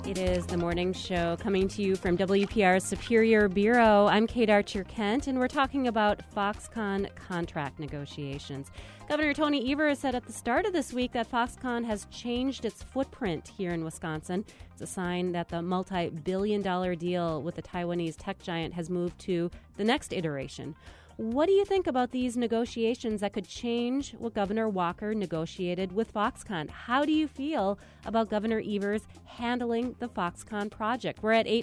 It is the morning show coming to you from WPR's Superior Bureau. I'm Kate Archer-Kent, and we're talking about Foxconn contract negotiations. Governor Tony Evers said at the start of this week that Foxconn has changed its footprint here in Wisconsin. It's a sign that the multi-billion-dollar deal with the Taiwanese tech giant has moved to the next iteration. What do you think about these negotiations that could change what Governor Walker negotiated with Foxconn? How do you feel about Governor Evers handling the Foxconn project? We're at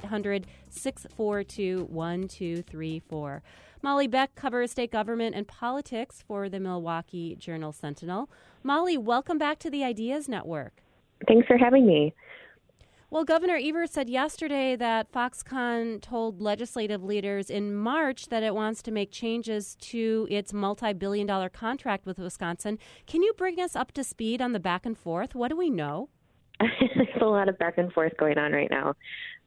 800-642-1234. Molly Beck covers state government and politics for the Milwaukee Journal-Sentinel. Molly, welcome back to the Ideas Network. Thanks for having me. Well, Governor Evers said yesterday that Foxconn told legislative leaders in March that it wants to make changes to its multi-billion-dollar contract with Wisconsin. Can you bring us up to speed on the back and forth? What do we know? There's a lot of back and forth going on right now.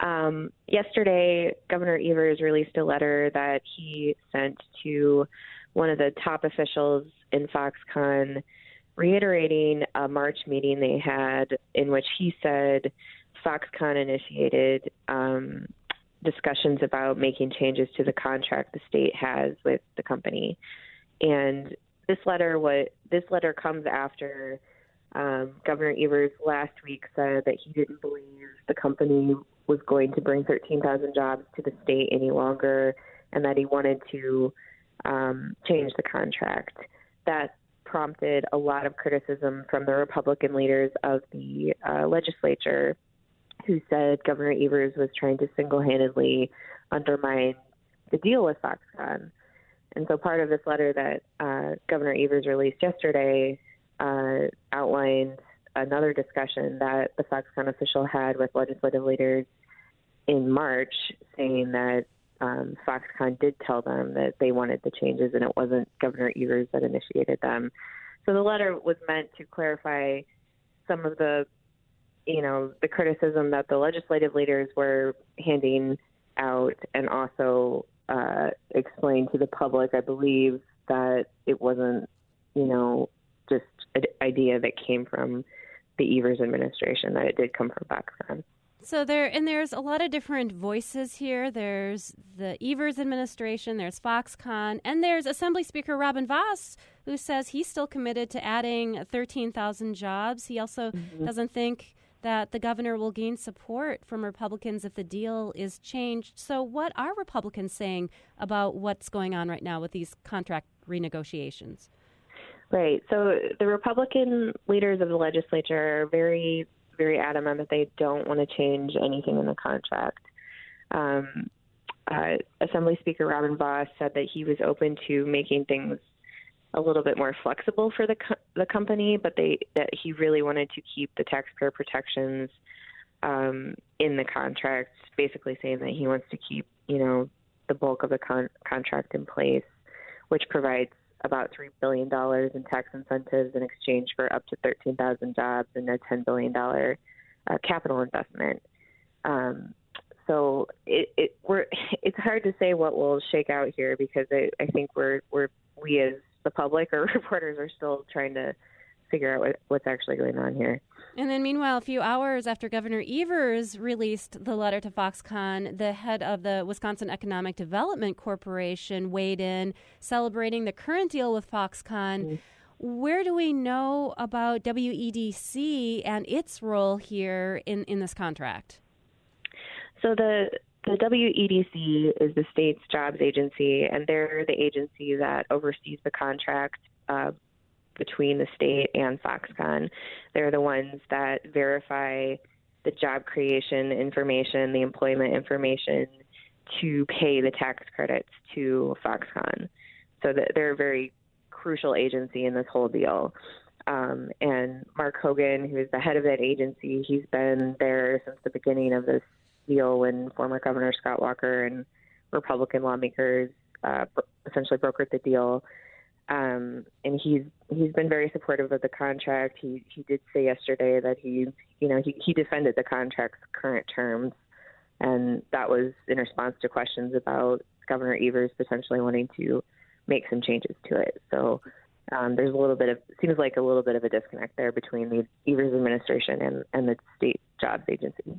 Yesterday, Governor Evers released a letter that he sent to one of the top officials in Foxconn, reiterating a March meeting they had in which he said Foxconn initiated discussions about making changes to the contract the state has with the company. And this letter comes after Governor Evers last week said that he didn't believe the company was going to bring 13,000 jobs to the state any longer, and that he wanted to change the contract. That prompted a lot of criticism from the Republican leaders of the legislature, who said Governor Evers was trying to single-handedly undermine the deal with Foxconn. And so part of this letter that Governor Evers released yesterday outlined another discussion that the Foxconn official had with legislative leaders in March, saying that Foxconn did tell them that they wanted the changes and it wasn't Governor Evers that initiated them. So the letter was meant to clarify some of the criticism that the legislative leaders were handing out, and also explain to the public, I believe, that it wasn't, just an idea that came from the Evers administration, that it did come from Foxconn. So there's a lot of different voices here. There's the Evers administration, there's Foxconn, and there's Assembly Speaker Robin Vos, who says he's still committed to adding 13,000 jobs. He also doesn't think that the governor will gain support from Republicans if the deal is changed. So what are Republicans saying about what's going on right now with these contract renegotiations? Right. So the Republican leaders of the legislature are very, very adamant that they don't want to change anything in the contract. Assembly Speaker Robin Vos said that he was open to making things a little bit more flexible for the company, but that he really wanted to keep the taxpayer protections in the contract, basically saying that he wants to keep, the bulk of the contract in place, which provides about $3 billion in tax incentives in exchange for up to 13,000 jobs and a $10 billion capital investment. So it's hard to say what will shake out here, because I think we as the public or reporters are still trying to figure out what's actually going on here. And then meanwhile, a few hours after Governor Evers released the letter to Foxconn, the head of the Wisconsin Economic Development Corporation weighed in, celebrating the current deal with Foxconn. Where do we know about WEDC and its role here in this contract? So the WEDC is the state's jobs agency, and they're the agency that oversees the contract between the state and Foxconn. They're the ones that verify the job creation information, the employment information, to pay the tax credits to Foxconn. So they're a very crucial agency in this whole deal. And Mark Hogan, who is the head of that agency, he's been there since the beginning of this deal when former Governor Scott Walker and Republican lawmakers essentially brokered the deal. And he's been very supportive of the contract. He did say yesterday that he defended the contract's current terms, and that was in response to questions about Governor Evers potentially wanting to make some changes to it. So there's seems like a little bit of a disconnect there between the Evers administration and the state jobs agency.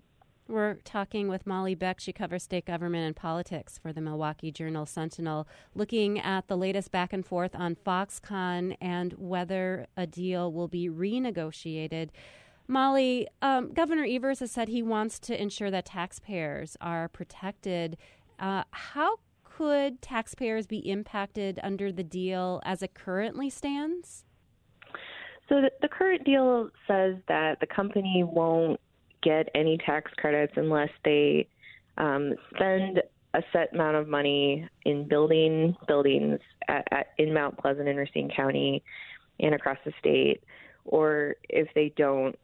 We're talking with Molly Beck. She covers state government and politics for the Milwaukee Journal-Sentinel, looking at the latest back and forth on Foxconn and whether a deal will be renegotiated. Molly, Governor Evers has said he wants to ensure that taxpayers are protected. How could taxpayers be impacted under the deal as it currently stands? So the current deal says that the company won't get any tax credits unless they spend a set amount of money in building buildings in Mount Pleasant and Racine County and across the state, or if they don't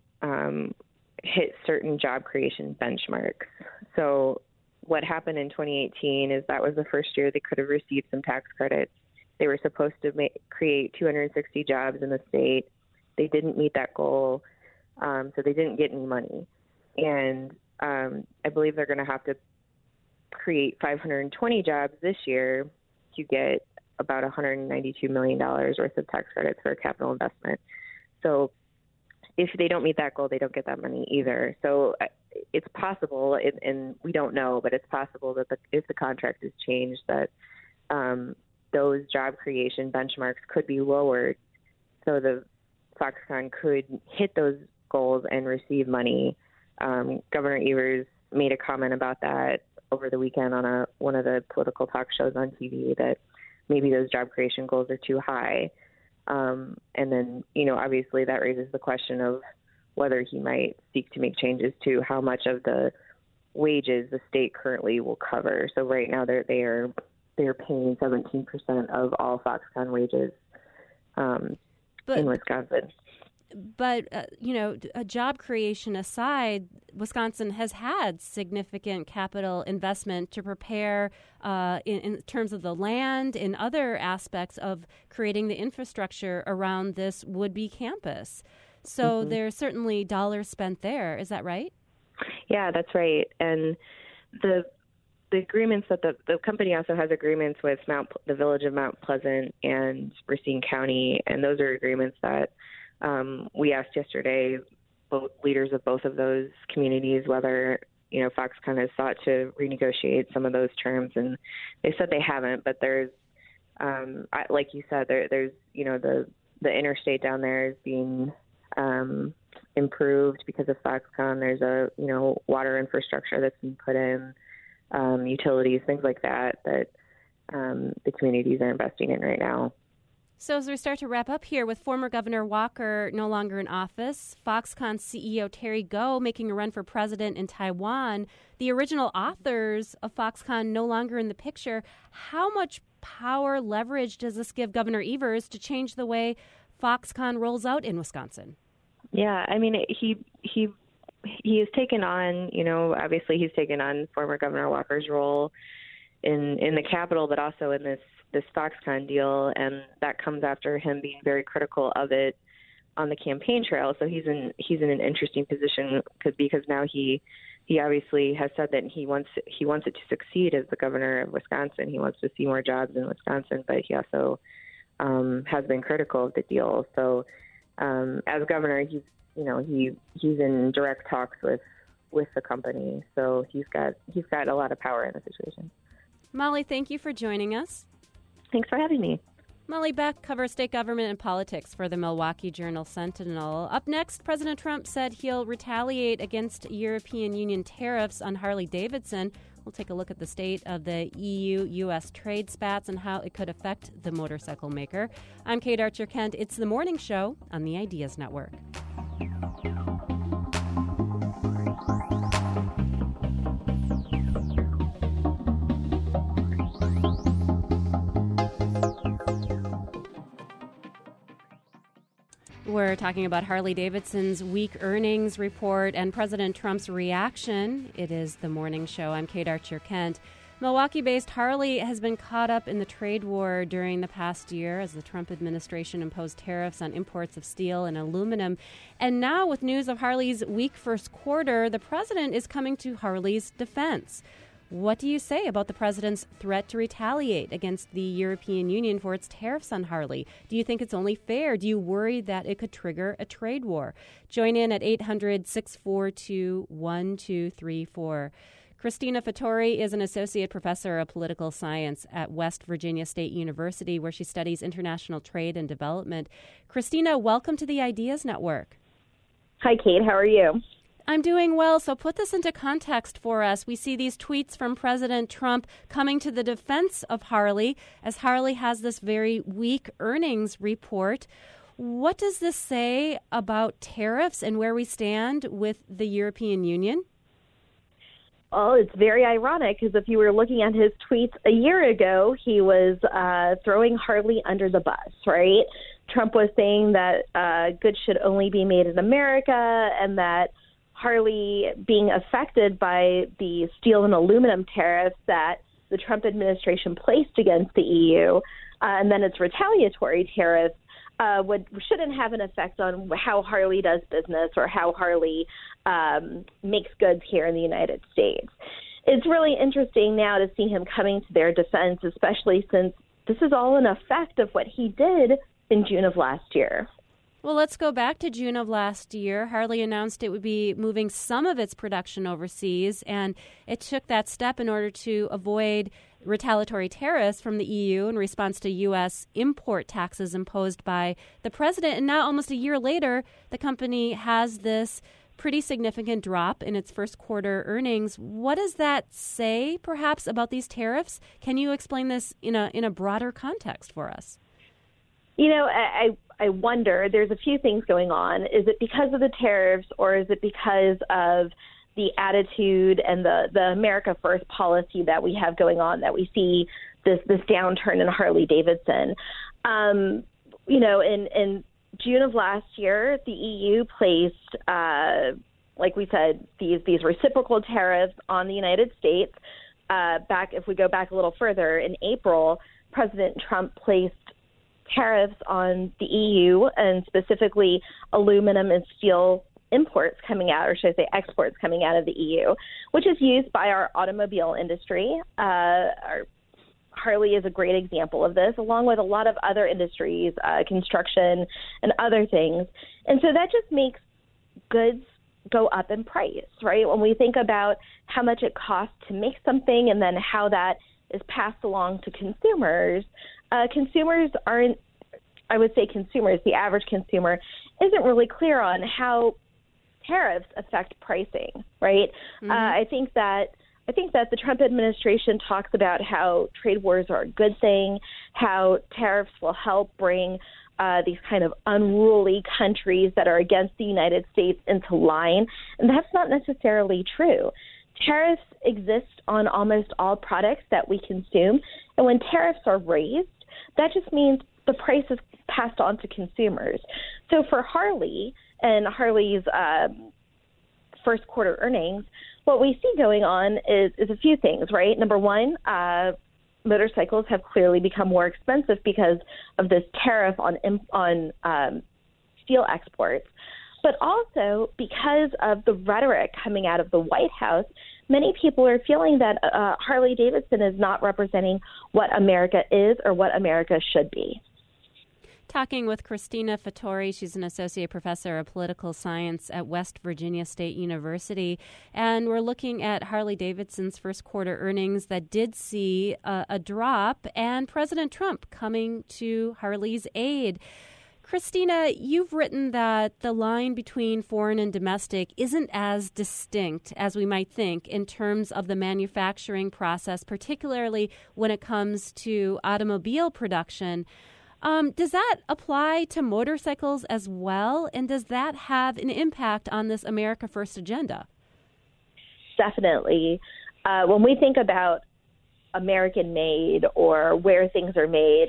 hit certain job creation benchmarks. So what happened in 2018 is that was the first year they could have received some tax credits. They were supposed to create 260 jobs in the state. They didn't meet that goal, so they didn't get any money. And I believe they're going to have to create 520 jobs this year to get about $192 million worth of tax credits for a capital investment. So if they don't meet that goal, they don't get that money either. So it's possible, and we don't know, but it's possible that if the contract is changed, that those job creation benchmarks could be lowered so the Foxconn could hit those goals and receive money. Governor Evers made a comment about that over the weekend on one of the political talk shows on TV, that maybe those job creation goals are too high. And then, obviously that raises the question of whether he might seek to make changes to how much of the wages the state currently will cover. So right now they're paying 17% of all Foxconn wages in Wisconsin. But, a job creation aside, Wisconsin has had significant capital investment to prepare in terms of the land and other aspects of creating the infrastructure around this would-be campus. So there's certainly dollars spent there. Is that right? Yeah, that's right. And the agreements that the company also has agreements with the village of Mount Pleasant and Racine County, and those are agreements that we asked yesterday both leaders of both of those communities whether Foxconn has sought to renegotiate some of those terms, and they said they haven't. But there's, like you said, there's the interstate down there is being improved because of Foxconn. There's a water infrastructure that's been put in, utilities, things like that the communities are investing in right now. So as we start to wrap up here, with former Governor Walker no longer in office, Foxconn CEO Terry Gou making a run for president in Taiwan, the original authors of Foxconn no longer in the picture, how much power, leverage does this give Governor Evers to change the way Foxconn rolls out in Wisconsin? Yeah, I mean, he has taken on, obviously he's taken on former Governor Walker's role in the Capitol, but also in this Foxconn deal, and that comes after him being very critical of it on the campaign trail. So he's in an interesting position because now he obviously has said that he wants it to succeed as the governor of Wisconsin. He wants to see more jobs in Wisconsin, but he also has been critical of the deal. So as governor, he's in direct talks with the company. So he's got a lot of power in the situation. Molly, thank you for joining us. Thanks for having me. Molly Beck covers state government and politics for the Milwaukee Journal-Sentinel. Up next, President Trump said he'll retaliate against European Union tariffs on Harley-Davidson. We'll take a look at the state of the EU-U.S. trade spats and how it could affect the motorcycle maker. I'm Kate Archer-Kent. It's The Morning Show on the Ideas Network. We're talking about Harley-Davidson's weak earnings report and President Trump's reaction. It is The Morning Show. I'm Kate Archer-Kent. Milwaukee-based Harley has been caught up in the trade war during the past year as the Trump administration imposed tariffs on imports of steel and aluminum. And now, with news of Harley's weak first quarter, the president is coming to Harley's defense. What do you say about the president's threat to retaliate against the European Union for its tariffs on Harley? Do you think it's only fair? Do you worry that it could trigger a trade war? Join in at 800-642-1234. Christina Fattori is an associate professor of political science at West Virginia State University, where she studies international trade and development. Christina, welcome to the Ideas Network. Hi, Kate. How are you? I'm doing well. So put this into context for us. We see these tweets from President Trump coming to the defense of Harley as Harley has this very weak earnings report. What does this say about tariffs and where we stand with the European Union? Well, it's very ironic because if you were looking at his tweets a year ago, he was throwing Harley under the bus, right? Trump was saying that goods should only be made in America and that Harley being affected by the steel and aluminum tariffs that the Trump administration placed against the EU, and then its retaliatory tariffs shouldn't have an effect on how Harley does business or how Harley makes goods here in the United States. It's really interesting now to see him coming to their defense, especially since this is all an effect of what he did in June of last year. Well, let's go back to June of last year. Harley announced it would be moving some of its production overseas, and it took that step in order to avoid retaliatory tariffs from the EU in response to U.S. import taxes imposed by the president. And now, almost a year later, the company has this pretty significant drop in its first quarter earnings. What does that say, perhaps, about these tariffs? Can you explain this in a broader context for us? You know, I wonder, there's a few things going on. Is it because of the tariffs or is it because of the attitude and the America First policy that we have going on, that we see this downturn in Harley-Davidson? You know, in June of last year, the EU placed, like we said, these reciprocal tariffs on the United States. If we go back a little further, in April, President Trump placed tariffs on the EU and specifically aluminum and steel imports coming out, or should I say exports coming out of the EU, which is used by our automobile industry. Harley is a great example of this, along with a lot of other industries, construction and other things. And so that just makes goods go up in price, right? When we think about how much it costs to make something and then how that is passed along to consumers, consumers aren't, I would say consumers, the average consumer, isn't really clear on how tariffs affect pricing, right? Mm-hmm. I think that the Trump administration talks about how trade wars are a good thing, how tariffs will help bring these kind of unruly countries that are against the United States into line, and that's not necessarily true. Tariffs exist on almost all products that we consume, and when tariffs are raised, that just means the price is passed on to consumers. So for Harley and Harley's first quarter earnings, what we see going on is a few things, right? Number one, motorcycles have clearly become more expensive because of this tariff on steel exports. But also because of the rhetoric coming out of the White House, many people are feeling that Harley-Davidson is not representing what America is or what America should be. Talking with Christina Fattori. She's an associate professor of political science at West Virginia State University. And we're looking at Harley-Davidson's first quarter earnings that did see a drop, and President Trump coming to Harley's aid. Christina, you've written that the line between foreign and domestic isn't as distinct as we might think in terms of the manufacturing process, particularly when it comes to automobile production. Does that apply to motorcycles as well? And does that have an impact on this America First agenda? Definitely. When we think about American-made or where things are made,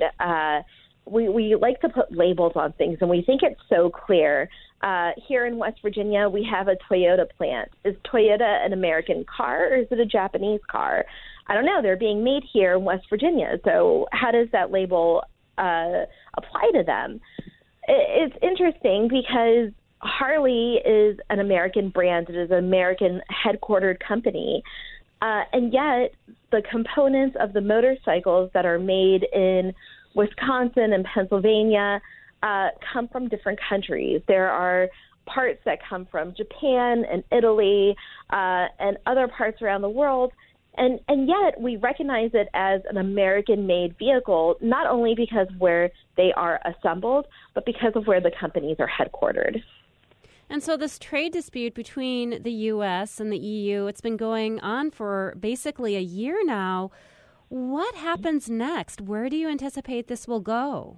we like to put labels on things, and we think it's so clear. Here in West Virginia, we have a Toyota plant. Is Toyota an American car or is it a Japanese car? I don't know. They're being made here in West Virginia. So how does that label apply to them? It's interesting because Harley is an American brand. It is an American headquartered company. And yet the components of the motorcycles that are made in Wisconsin and Pennsylvania come from different countries. There are parts that come from Japan and Italy and other parts around the world. And yet we recognize it as an American-made vehicle, not only because of where they are assembled, but because of where the companies are headquartered. And so this trade dispute between the U.S. and the EU, it's been going on for basically a year now. What happens next? Where do you anticipate this will go?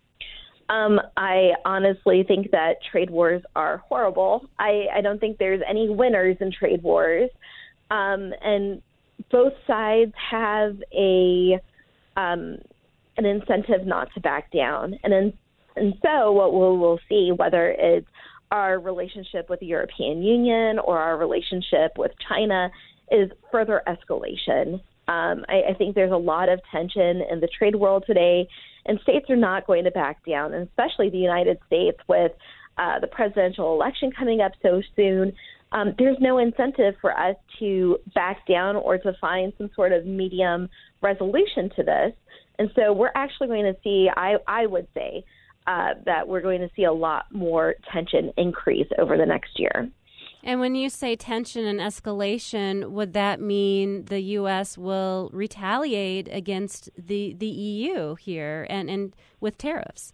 I honestly think that trade wars are horrible. I don't think there's any winners in trade wars. And both sides have an incentive not to back down. And so what we'll see, whether it's our relationship with the European Union or our relationship with China, is further escalation. I think there's a lot of tension in the trade world today, and states are not going to back down, and especially the United States with the presidential election coming up so soon. There's no incentive for us to back down or to find some sort of medium resolution to this. And so we're actually going to see, I would say, that we're going to see a lot more tension increase over the next year. And when you say tension and escalation, would that mean the U.S. will retaliate against the EU here and with tariffs?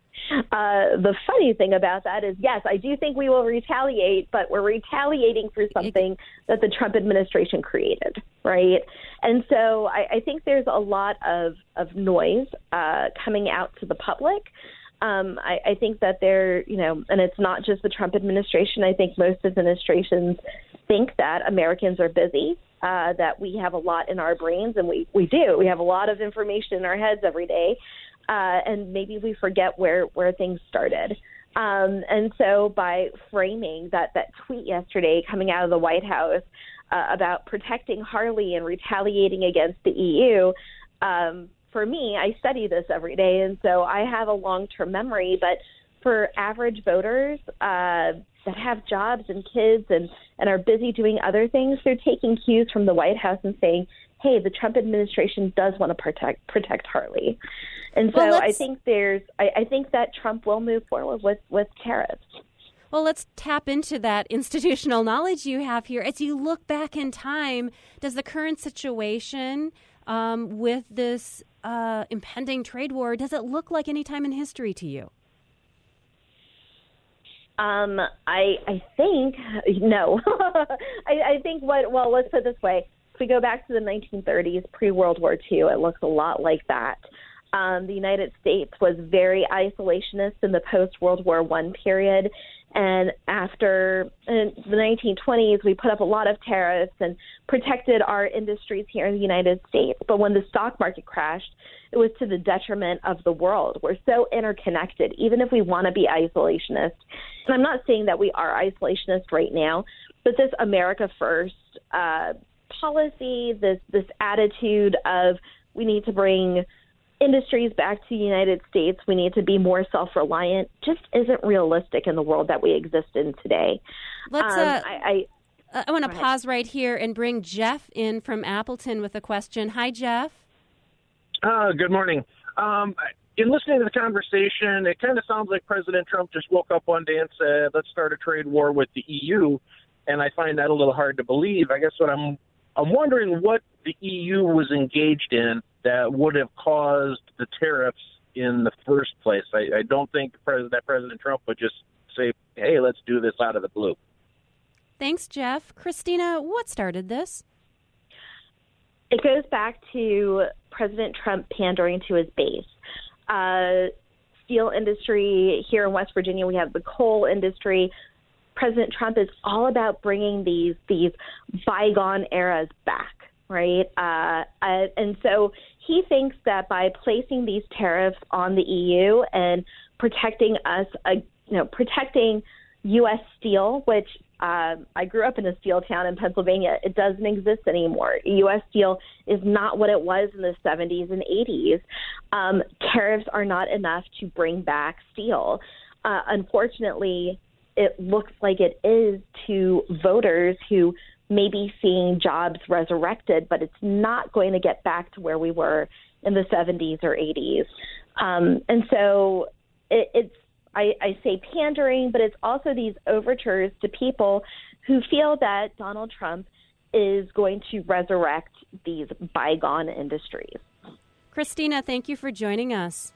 The funny thing about that is, yes, I do think we will retaliate, but we're retaliating for something that the Trump administration created, right? And so I think there's a lot of noise coming out to the public. I think that and it's not just the Trump administration. I think most administrations think that Americans are busy, that we have a lot in our brains, and we do. We have a lot of information in our heads every day, and maybe we forget where things started. And so by framing that tweet yesterday coming out of the White House about protecting Harley and retaliating against the EU, for me, I study this every day, and so I have a long-term memory. But for average voters that have jobs and kids and are busy doing other things, they're taking cues from the White House and saying, hey, the Trump administration does want to protect Harley. And so I think I think that Trump will move forward with tariffs. Well, let's tap into that institutional knowledge you have here. As you look back in time, does the current situation with this impending trade war, does it look like any time in history to you? I think no. I think let's put it this way. If we go back to the 1930s, pre-World War II, it looks a lot like that. The United States was very isolationist in the post-World War I period. And after the 1920s, we put up a lot of tariffs and protected our industries here in the United States. But when the stock market crashed, it was to the detriment of the world. We're so interconnected, even if we want to be isolationist. And I'm not saying that we are isolationist right now, but this America First policy, this attitude of we need to bring industries back to the United States, we need to be more self-reliant, just isn't realistic in the world that we exist in today. I want to pause right here and bring Jeff in from Appleton with a question. Hi, Jeff. Good morning. In listening to the conversation, it kind of sounds like President Trump just woke up one day and said, let's start a trade war with the EU. And I find that a little hard to believe. I guess what I'm wondering what the EU was engaged in that would have caused the tariffs in the first place. I don't think that President Trump would just say, hey, let's do this out of the blue. Thanks, Jeff. Christina, what started this? It goes back to President Trump pandering to his base. Steel industry here in West Virginia, we have the coal industry. President Trump is all about bringing these bygone eras back, right? And so he thinks that by placing these tariffs on the EU and protecting us, protecting U.S. steel, which I grew up in a steel town in Pennsylvania. It doesn't exist anymore. U.S. steel is not what it was in the 70s and 80s. Tariffs are not enough to bring back steel. Unfortunately, it looks like it is to voters who maybe seeing jobs resurrected, but it's not going to get back to where we were in the 70s or 80s. And so I say pandering, but it's also these overtures to people who feel that Donald Trump is going to resurrect these bygone industries. Christina, thank you for joining us.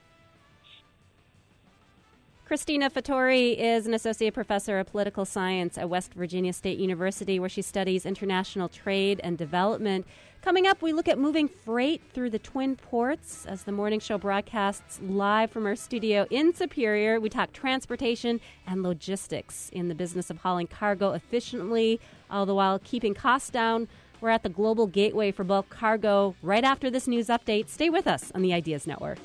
Christina Fattori is an associate professor of political science at West Virginia State University, where she studies international trade and development. Coming up, we look at moving freight through the Twin Ports as the morning show broadcasts live from our studio in Superior. We talk transportation and logistics in the business of hauling cargo efficiently, all the while keeping costs down. We're at the global gateway for bulk cargo right after this news update. Stay with us on the Ideas Network.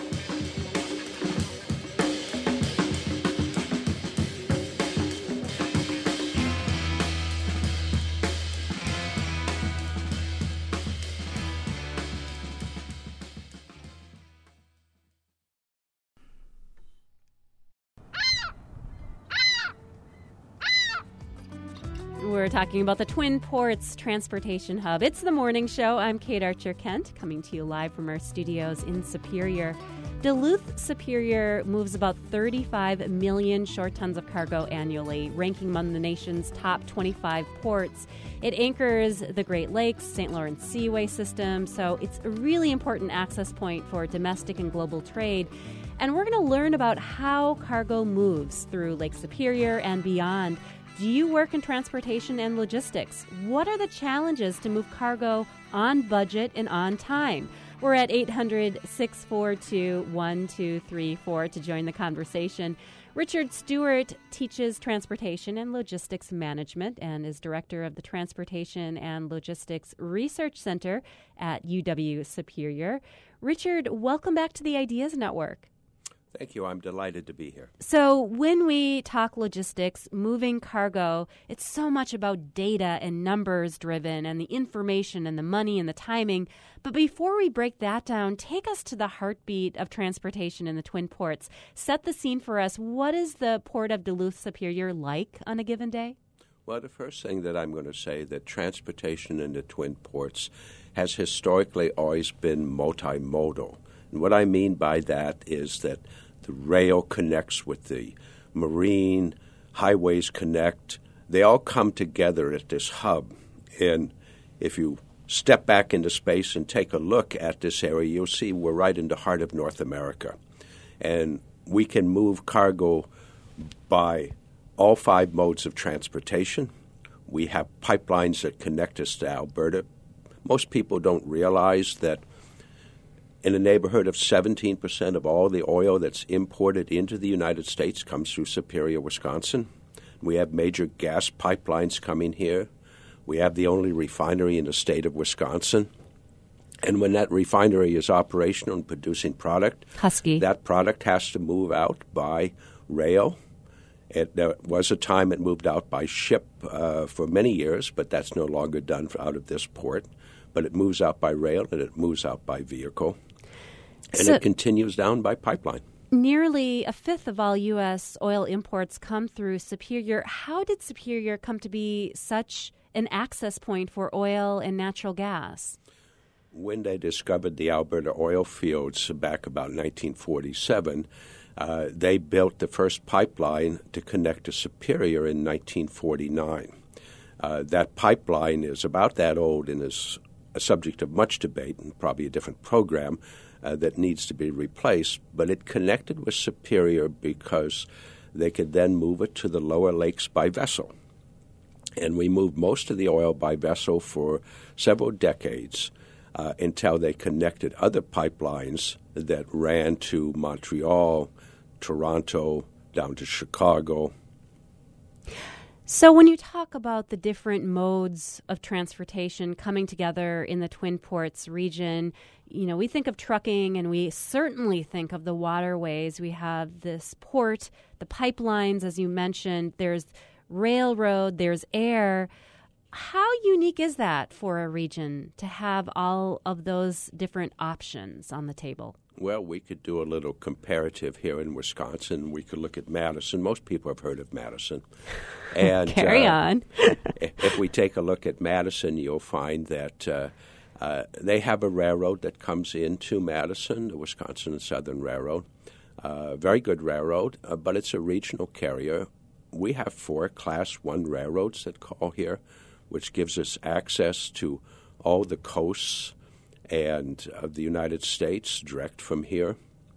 We're talking about the Twin Ports Transportation Hub. It's the morning show. I'm Kate Archer-Kent, coming to you live from our studios in Superior. Duluth Superior moves about 35 million short tons of cargo annually, ranking among the nation's top 25 ports. It anchors the Great Lakes, St. Lawrence Seaway system, so it's a really important access point for domestic and global trade. And we're going to learn about how cargo moves through Lake Superior and beyond. Do you work in transportation and logistics? What are the challenges to move cargo on budget and on time? We're at 800-642-1234 to join the conversation. Richard Stewart teaches transportation and logistics management and is director of the Transportation and Logistics Research Center at UW Superior. Richard, welcome back to the Ideas Network. Thank you. I'm delighted to be here. So when we talk logistics, moving cargo, it's so much about data and numbers driven and the information and the money and the timing. But before we break that down, take us to the heartbeat of transportation in the Twin Ports. Set the scene for us. What is the Port of Duluth Superior like on a given day? Well, the first thing that I'm going to say that transportation in the Twin Ports has historically always been multimodal. And what I mean by that is that the rail connects with the marine, highways connect. They all come together at this hub. And if you step back into space and take a look at this area, you'll see we're right in the heart of North America. And we can move cargo by all 5 modes of transportation. We have pipelines that connect us to Alberta. Most people don't realize that in the neighborhood of 17% of all the oil that's imported into the United States comes through Superior, Wisconsin. We have major gas pipelines coming here. We have the only refinery in the state of Wisconsin. And when that refinery is operational and producing product, Husky, that product has to move out by rail. There was a time it moved out by ship for many years, but that's no longer done out of this port. But it moves out by rail and it moves out by vehicle. And it continues down by pipeline. Nearly a fifth of all U.S. oil imports come through Superior. How did Superior come to be such an access point for oil and natural gas? When they discovered the Alberta oil fields back about 1947, they built the first pipeline to connect to Superior in 1949. That pipeline is about that old and is a subject of much debate and probably a different program that needs to be replaced, but it connected with Superior because they could then move it to the lower lakes by vessel. And we moved most of the oil by vessel for several decades until they connected other pipelines that ran to Montreal, Toronto, down to Chicago. So when you talk about the different modes of transportation coming together in the Twin Ports region, you know, we think of trucking and we certainly think of the waterways. We have this port, the pipelines, as you mentioned, there's railroad, there's air. How unique is that for a region to have all of those different options on the table? Well, we could do a little comparative here in Wisconsin. We could look at Madison. Most people have heard of Madison. And Carry on. If we take a look at Madison, you'll find that they have a railroad that comes into Madison, the Wisconsin and Southern Railroad. Very good railroad, but it's a regional carrier. We have 4 Class 1 railroads that call here, which gives us access to all the coasts and of the United States direct from here.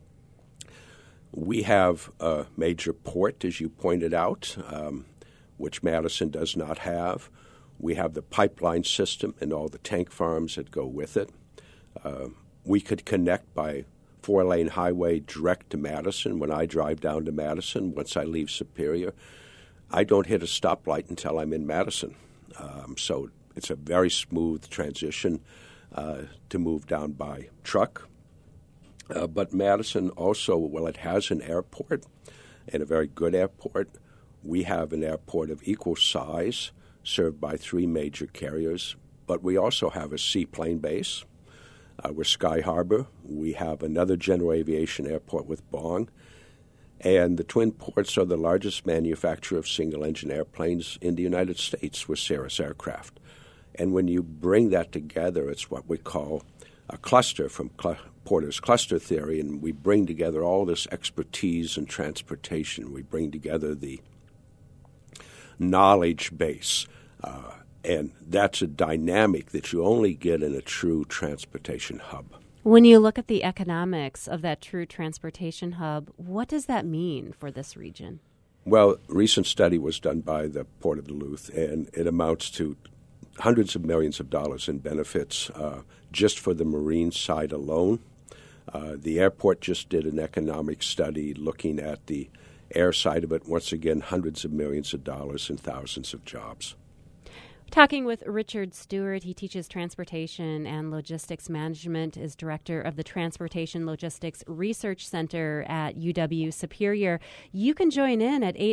We have a major port, as you pointed out, which Madison does not have. We have the pipeline system and all the tank farms that go with it. We could connect by 4-lane highway direct to Madison. When I drive down to Madison, once I leave Superior, I don't hit a stoplight until I'm in Madison. So it's a very smooth transition to move down by truck. But Madison also, well, it has an airport and a very good airport. We have an airport of equal size served by 3 major carriers, but we also have a seaplane base. We're Sky Harbor. We have another general aviation airport with Bong. And the Twin Ports are the largest manufacturer of single-engine airplanes in the United States with Cirrus Aircraft. And when you bring that together, it's what we call a cluster from Porter's cluster theory, and we bring together all this expertise in transportation. We bring together the knowledge base, and that's a dynamic that you only get in a true transportation hub. When you look at the economics of that true transportation hub, what does that mean for this region? Well, a recent study was done by the Port of Duluth, and it amounts to hundreds of millions of dollars in benefits just for the marine side alone. The airport just did an economic study looking at the air side of it. Once again, hundreds of millions of dollars and thousands of jobs. Talking with Richard Stewart. He teaches transportation and logistics management, is director of the Transportation Logistics Research Center at UW Superior. You can join in at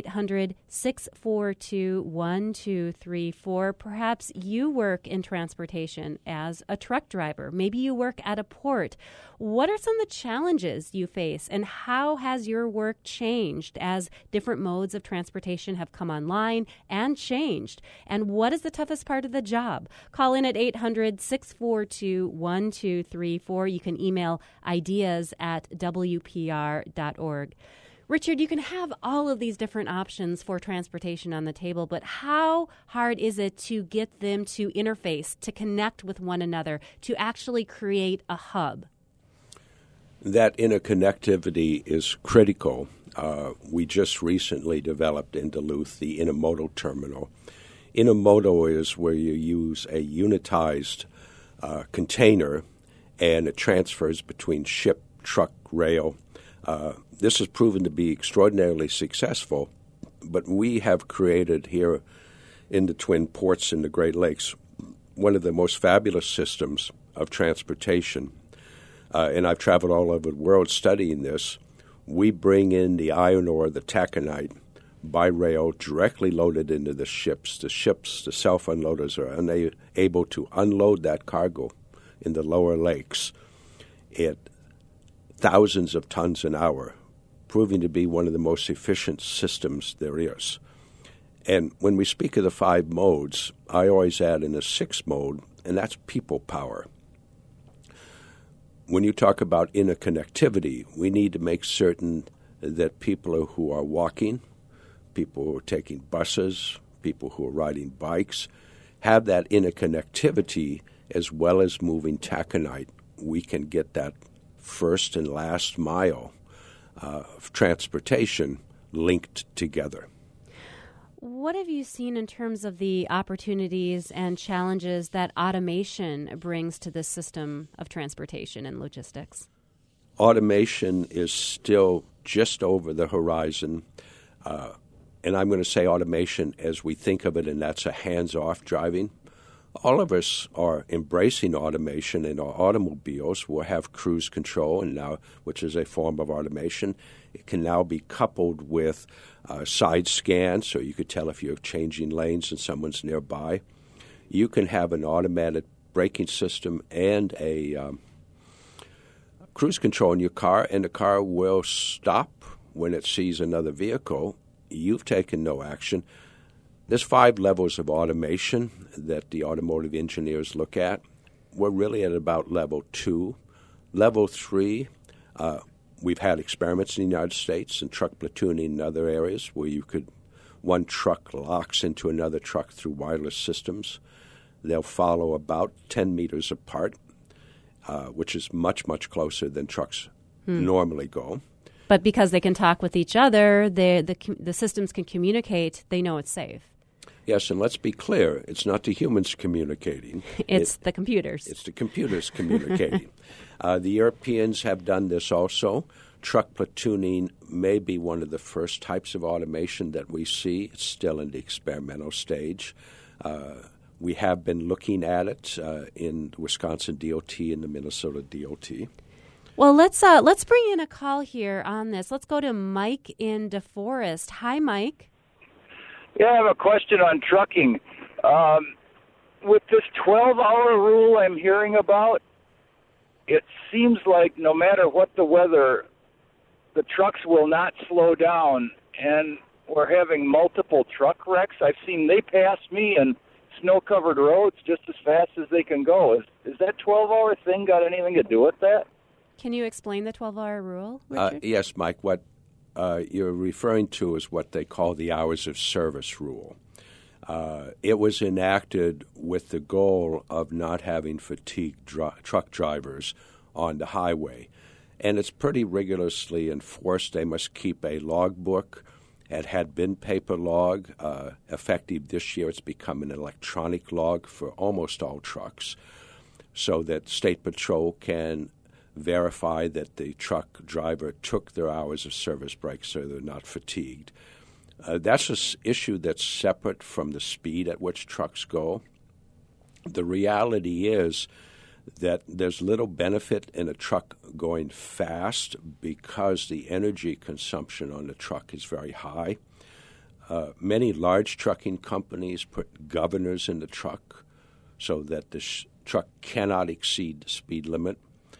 800-642-1234. Perhaps you work in transportation as a truck driver. Maybe you work at a port. What are some of the challenges you face, and how has your work changed as different modes of transportation have come online and changed? And what is the toughest part of the job? Call in at 800-642-1234. You can email ideas@wpr.org. Richard, you can have all of these different options for transportation on the table, but how hard is it to get them to interface, to connect with one another, to actually create a hub? That interconnectivity is critical. We just recently developed in Duluth the intermodal terminal. Intermodal is where you use a unitized container, and it transfers between ship, truck, rail. This has proven to be extraordinarily successful, but we have created here in the Twin Ports in the Great Lakes one of the most fabulous systems of transportation. And I've traveled all over the world studying this. We bring in the iron ore, the taconite, by rail, directly loaded into the ships. The ships, the self-unloaders, are able to unload that cargo in the lower lakes at thousands of tons an hour, proving to be one of the most efficient systems there is. And when we speak of the 5 modes, I always add in a 6th mode, and that's people power. When you talk about interconnectivity, we need to make certain that people who are walking, people who are taking buses, people who are riding bikes, have that interconnectivity as well as moving taconite. We can get that first and last mile of transportation linked together. What have you seen in terms of the opportunities and challenges that automation brings to this system of transportation and logistics? Automation is still just over the horizon. And I'm going to say automation as we think of it, and that's a hands-off driving. All of us are embracing automation in our automobiles. We'll have cruise control, and now, which is a form of automation. It can now be coupled with side scan, so you could tell if you're changing lanes and someone's nearby. you can have an automatic braking system and a cruise control in your car, and the car will stop when it sees another vehicle. You've taken no action. There's 5 levels of automation that the automotive engineers look at. We're really at about level 2. Level 3, we've had experiments in the United States and truck platooning in other areas where one truck locks into another truck through wireless systems. They'll follow about 10 meters apart, which is much, much closer than trucks normally go. But because they can talk with each other, the systems can communicate, they know it's safe. Yes, and let's be clear, it's not the humans communicating. It's the computers. It's the computers communicating. The Europeans have done this also. Truck platooning may be one of the first types of automation that we see. It's still in the experimental stage. We have been looking at it in the Wisconsin DOT and the Minnesota DOT. Well, let's bring in a call here on this. Let's go to Mike in DeForest. Hi, Mike. Yeah, I have a question on trucking. With this 12-hour rule I'm hearing about, it seems like no matter what the weather, the trucks will not slow down, and we're having multiple truck wrecks. I've seen they pass me in snow-covered roads just as fast as they can go. Is that 12-hour thing got anything to do with that? Can you explain the 12-hour rule, Richard? Yes, Mike. What you're referring to is what they call the hours of service rule. It was enacted with the goal of not having fatigued truck drivers on the highway. And it's pretty rigorously enforced. They must keep a logbook. It had been paper log. Effective this year, it's become an electronic log for almost all trucks so that State Patrol can verify that the truck driver took their hours of service break so they're not fatigued. That's an issue that's separate from the speed at which trucks go. The reality is that there's little benefit in a truck going fast because the energy consumption on the truck is very high. Many large trucking companies put governors in the truck so that the truck cannot exceed the speed limit.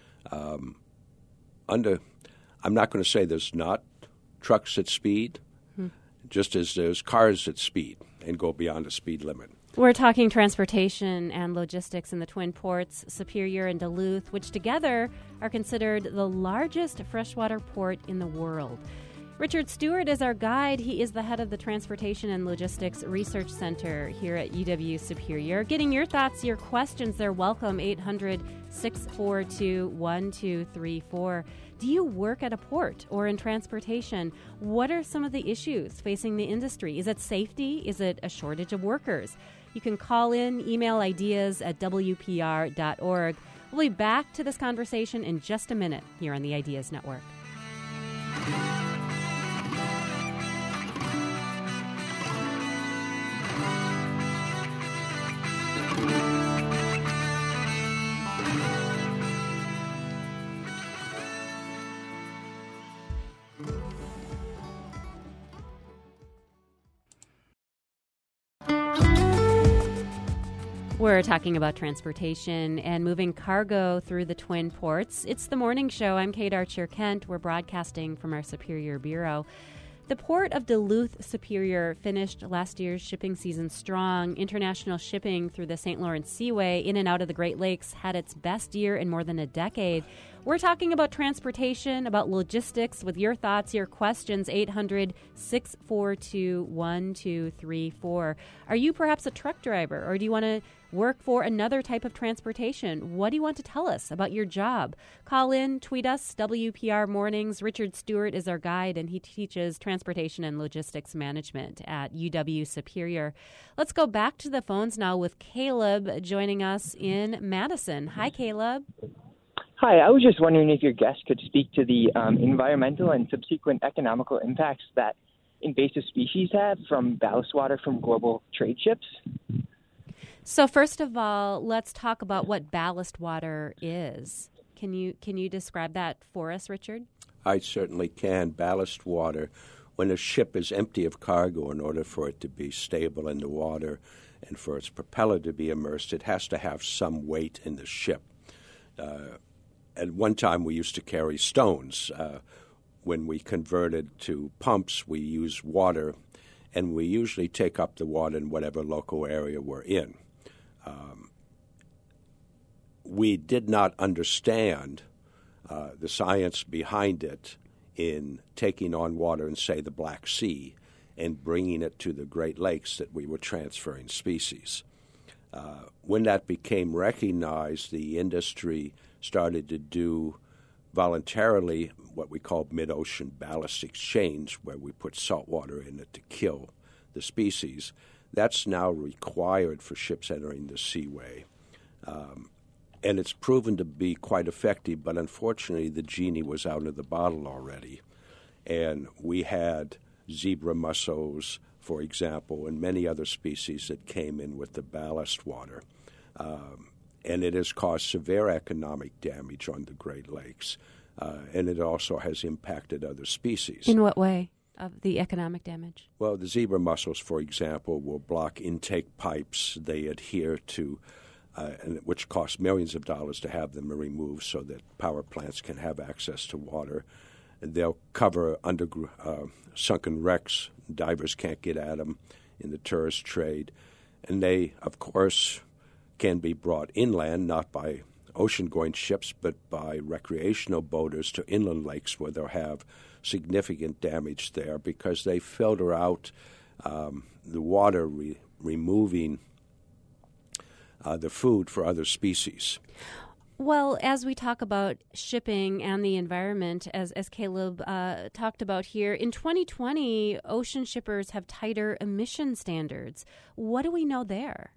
I'm not going to say there's not trucks at speed, just as there's cars at speed and go beyond the speed limit. We're talking transportation and logistics in the Twin Ports, Superior and Duluth, which together are considered the largest freshwater port in the world. Richard Stewart is our guide. He is the head of the Transportation and Logistics Research Center here at UW Superior. Getting your thoughts, your questions, they're welcome. 800-642-1234. Do you work at a port or in transportation? What are some of the issues facing the industry? Is it safety? Is it a shortage of workers? You can call in, email ideas at WPR.org. We'll be back to this conversation in just a minute here on the Ideas Network. We're talking about transportation and moving cargo through the Twin Ports. It's the morning show. I'm Kate Archer-Kent. We're broadcasting from our Superior Bureau. The Port of Duluth Superior finished last year's shipping season strong. International shipping through the St. Lawrence Seaway in and out of the Great Lakes had its best year in more than a decade. We're talking about transportation, about logistics, with your thoughts, your questions, 800-642-1234. Are you perhaps a truck driver, or do you want to work for another type of transportation? What do you want to tell us about your job? Call in, tweet us, WPR Mornings. Richard Stewart is our guide, and he teaches transportation and logistics management at UW Superior. Let's go back to the phones now with Caleb joining us in Madison. Hi, Caleb. Hi, I was just wondering if your guest could speak to the environmental and subsequent economical impacts that invasive species have from ballast water from global trade ships. So first of all, let's talk about what ballast water is. Can you describe that for us, Richard? I certainly can. Ballast water, when a ship is empty of cargo, in order for it to be stable in the water and for its propeller to be immersed, it has to have some weight in the ship. At one time, we used to carry stones. When we converted to pumps, we use water, and we usually take up the water in whatever local area we're in. We did not understand the science behind it in taking on water in, say, the Black Sea and bringing it to the Great Lakes that we were transferring species. When that became recognized, the industry started to do voluntarily what we call mid-ocean ballast exchange, where we put salt water in it to kill the species. That's now required for ships entering the seaway. And it's proven to be quite effective, but unfortunately the genie was out of the bottle already. And we had zebra mussels, for example, and many other species that came in with the ballast water. And it has caused severe economic damage on the Great Lakes. And it also has impacted other species. In what way of the economic damage? Well, the zebra mussels, for example, will block intake pipes. They adhere to which costs millions of dollars to have them removed so that power plants can have access to water. They'll cover sunken wrecks. Divers can't get at them in the tourist trade. And they, of course, can be brought inland, not by ocean-going ships, but by recreational boaters to inland lakes where they'll have significant damage there because they filter out the water, removing the food for other species. Well, as we talk about shipping and the environment, as Caleb talked about here, in 2020, ocean shippers have tighter emission standards. What do we know there?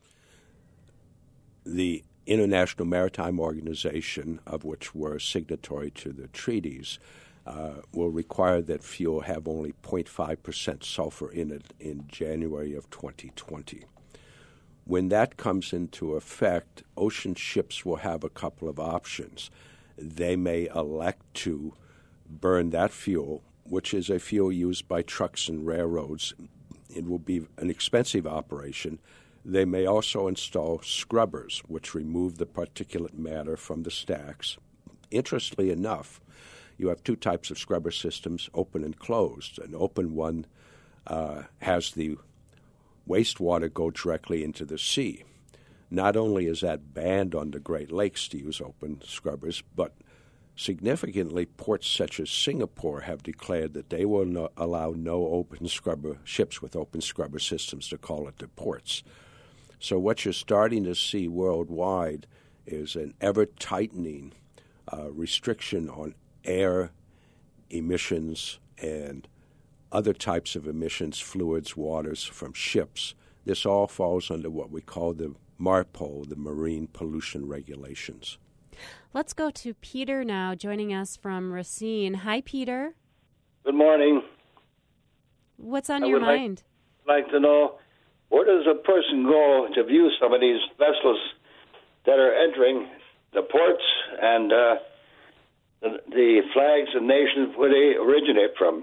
The International Maritime Organization, of which we're signatory to the treaties, will require that fuel have only 0.5% sulfur in it in January of 2020. When that comes into effect, ocean ships will have a couple of options. They may elect to burn that fuel, which is a fuel used by trucks and railroads. It will be an expensive operation. They may also install scrubbers, which remove the particulate matter from the stacks. Interestingly enough, you have two types of scrubber systems, open and closed. An open one has the wastewater go directly into the sea. Not only is that banned on the Great Lakes to use open scrubbers, but significantly ports such as Singapore have declared that they will allow no open scrubber ships with open scrubber systems to call at their ports. So what you're starting to see worldwide is an ever-tightening restriction on air emissions and other types of emissions, fluids, waters from ships. This all falls under what we call the MARPOL, the Marine Pollution Regulations. Let's go to Peter now, joining us from Racine. Hi, Peter. Good morning. What's on your mind? I'd like to know, where does a person go to view some of these vessels that are entering the ports and the flags and nations where they originate from?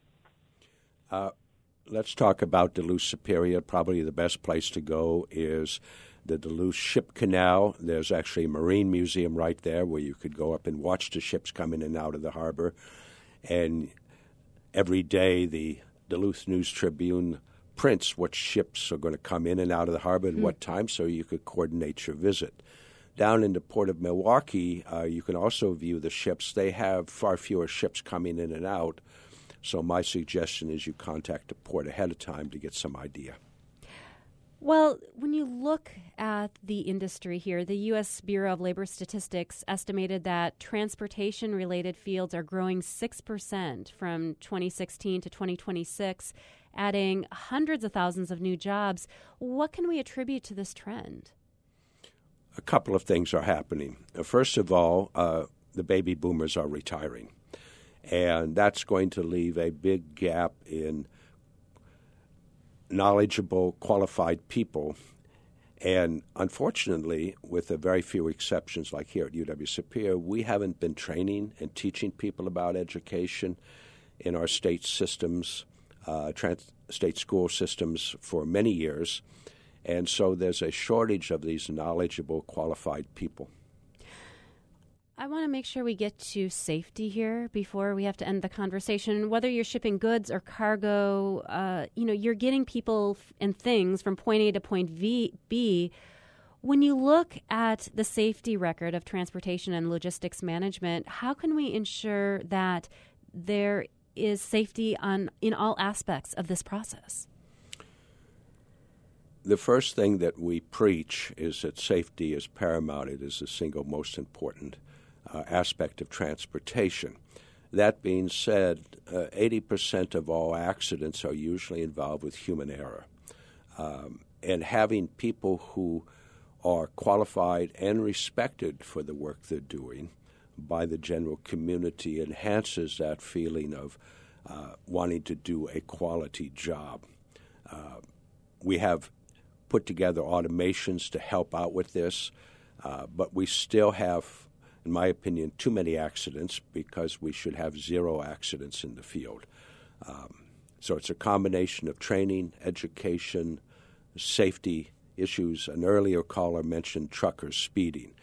Let's talk about Duluth Superior. Probably the best place to go is the Duluth Ship Canal. There's actually a marine museum right there where you could go up and watch the ships come in and out of the harbor. And every day the Duluth News-Tribune prints what ships are going to come in and out of the harbor at what time, so you could coordinate your visit. Down in the Port of Milwaukee, you can also view the ships. They have far fewer ships coming in and out. So my suggestion is you contact the port ahead of time to get some idea. Well, when you look at the industry here, the U.S. Bureau of Labor Statistics estimated that transportation-related fields are growing 6% from 2016 to 2026, adding hundreds of thousands of new jobs. What can we attribute to this trend? A couple of things are happening. First of all, the baby boomers are retiring. And that's going to leave a big gap in knowledgeable, qualified people. And unfortunately, with a very few exceptions like here at UW Superior, we haven't been training and teaching people about education. in our state systems, state school systems for many years. And so there's a shortage of these knowledgeable, qualified people. I want to make sure we get to safety here before we have to end the conversation. Whether you're shipping goods or cargo, you're getting people and things from point A to point B. When you look at the safety record of transportation and logistics management, how can we ensure that there is safety in all aspects of this process? The first thing that we preach is that safety is paramount. It is the single most important aspect of transportation. That being said, 80% of all accidents are usually involved with human error. And having people who are qualified and respected for the work they're doing by the general community enhances that feeling of wanting to do a quality job. We have put together automations to help out with this, but we still have, in my opinion, too many accidents because we should have zero accidents in the field. So it's a combination of training, education, safety issues. An earlier caller mentioned truckers speeding.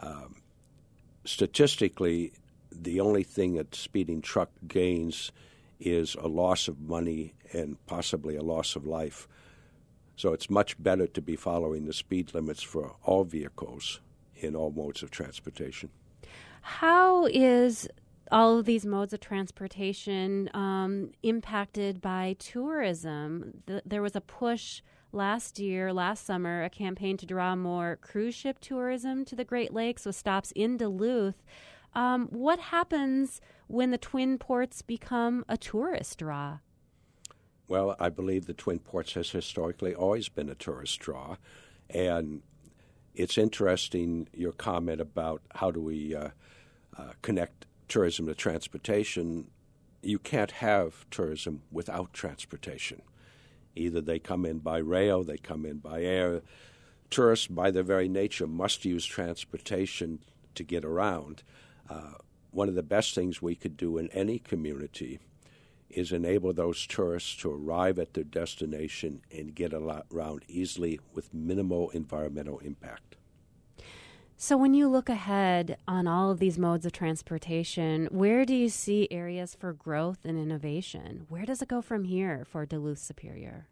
Statistically, the only thing a speeding truck gains is a loss of money and possibly a loss of life. So it's much better to be following the speed limits for all vehicles in all modes of transportation. How is all of these modes of transportation impacted by tourism? There was a push last summer, a campaign to draw more cruise ship tourism to the Great Lakes with stops in Duluth. What happens when the Twin Ports become a tourist draw? Well, I believe the Twin Ports has historically always been a tourist draw. And it's interesting, your comment about how do we connect tourism to transportation. You can't have tourism without transportation. Either they come in by rail, they come in by air. Tourists, by their very nature, must use transportation to get around. One of the best things we could do in any community is enable those tourists to arrive at their destination and get around easily with minimal environmental impact. So when you look ahead on all of these modes of transportation, where do you see areas for growth and innovation? Where does it go from here for Duluth Superior?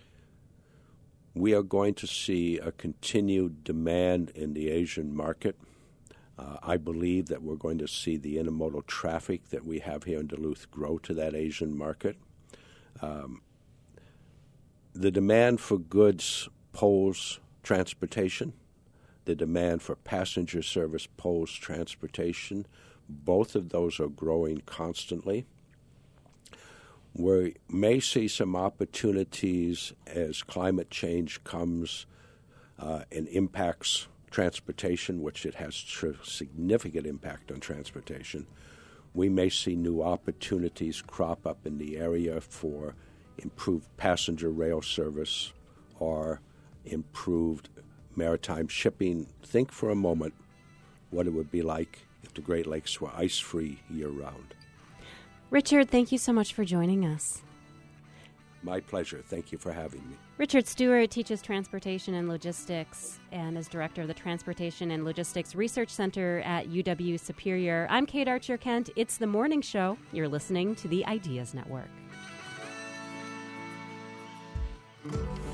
We are going to see a continued demand in the Asian market. I believe that we're going to see the intermodal traffic that we have here in Duluth grow to that Asian market. The demand for goods pulls transportation. The demand for passenger service pulls transportation. Both of those are growing constantly. We may see some opportunities as climate change comes and impacts transportation, which it has significant impact on transportation. We may see new opportunities crop up in the area for improved passenger rail service or improved maritime shipping. Think for a moment what it would be like if the Great Lakes were ice-free year-round. Richard, thank you so much for joining us. My pleasure. Thank you for having me. Richard Stewart teaches transportation and logistics and is director of the Transportation and Logistics Research Center at UW Superior. I'm Kate Archer-Kent. It's The Morning Show. You're listening to the Ideas Network.